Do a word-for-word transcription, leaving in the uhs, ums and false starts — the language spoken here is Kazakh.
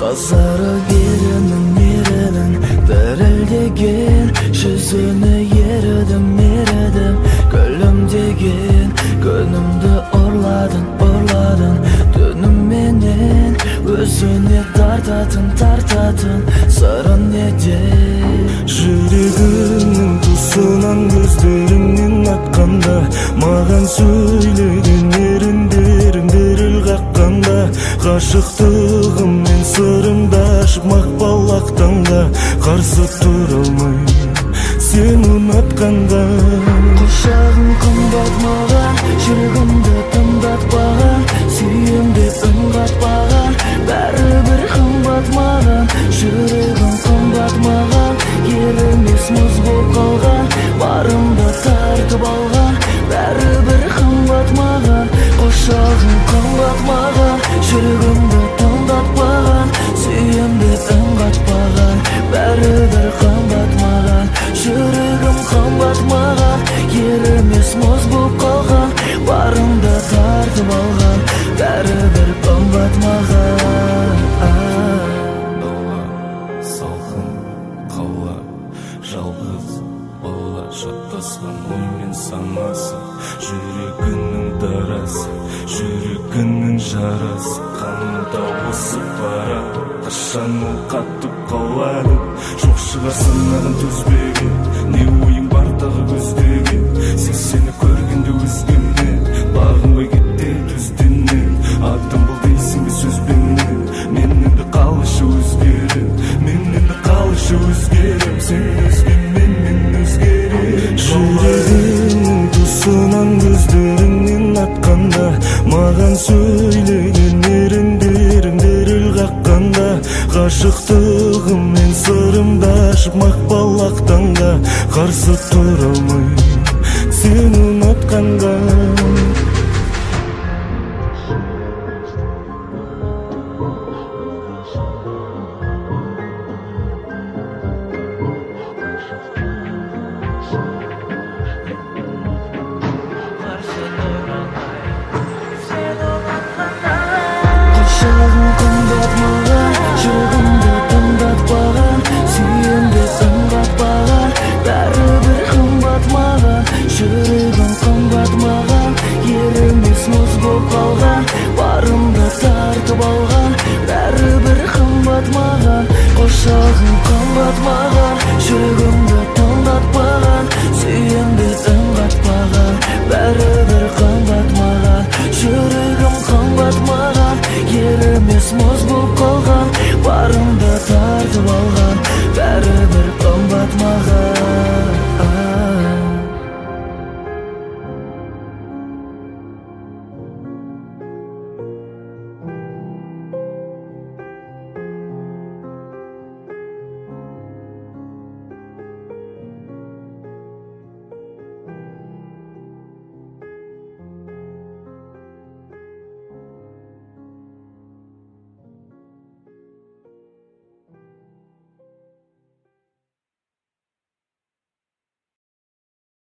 Тазара берінің мерінің дірілдеген жүзіне ерідім, ерідім. Күлімдеген күнімді орладың, орладың. Түніменен өзіне тартатын, тартатын. Сырын неде жүрегімнің тұсынан көздеріңнен атқанда, маған сөйлеген еріндерің діріл қаққанда, ғашықтығым мен сырымды ашып мақпалақтанда, қарсы тұра алмаймын сен ұнатқанда. Құшағың қымбат маған, жүрегімді тыңдатпаған, сүйемде үн қатпаған, бәрібір қымбат маған. Жүрегім қымбат маған, елемес мұз болып қалған, барымды тартып алған, бәрібір қымбат маған. Құшағың қымбат маған, жүрегімді тыңдатпаған, сүйемде үн қатпаған, бәрібір қымбат маған. Жүрегім қымбат маған, елемес мұз болып қалған, барымды тартып алған, бәрібір қымбат маған. Салқын қала, жалғыз бала, шатасқан оймен санасы, жүрегінің дарасы, жүрегінің жарасы, қанымда осып барады. Қашан ол қатып қалады, жоқ шығар сынағын төзбеген, не ойың бар тағы көздеген, сексені көргенде өзгемнен, бағынбай кетті төзденнен. Атым бұл дейсің бе сөзбенен, мен енді қалышы өзгерем, мен енді қалышы өзгерем, сен өзгемен мен өзгерем. Жүрегімнің тұсынан көздеріңнен атқанда, маған сөйлеген еріндерің діріл қаққанда, ғашықтығым мен сырымды ашып мақпалақтанда, қарсы тұра алмаймын сен ұнатқанда. Құшағың қымбат маған, жүрегімді тыңдатпаған, сүйемде үн қатпаған, бәрібір қымбат маған. Жүрегім қымбат маған, елемес мұз болып қалған, барымды тартып алған, бәрібір қымбат маған. Құшағың қымбат маған, жүрегімді тыңдатпаған, сүйемде үн қатпаған, бәрібір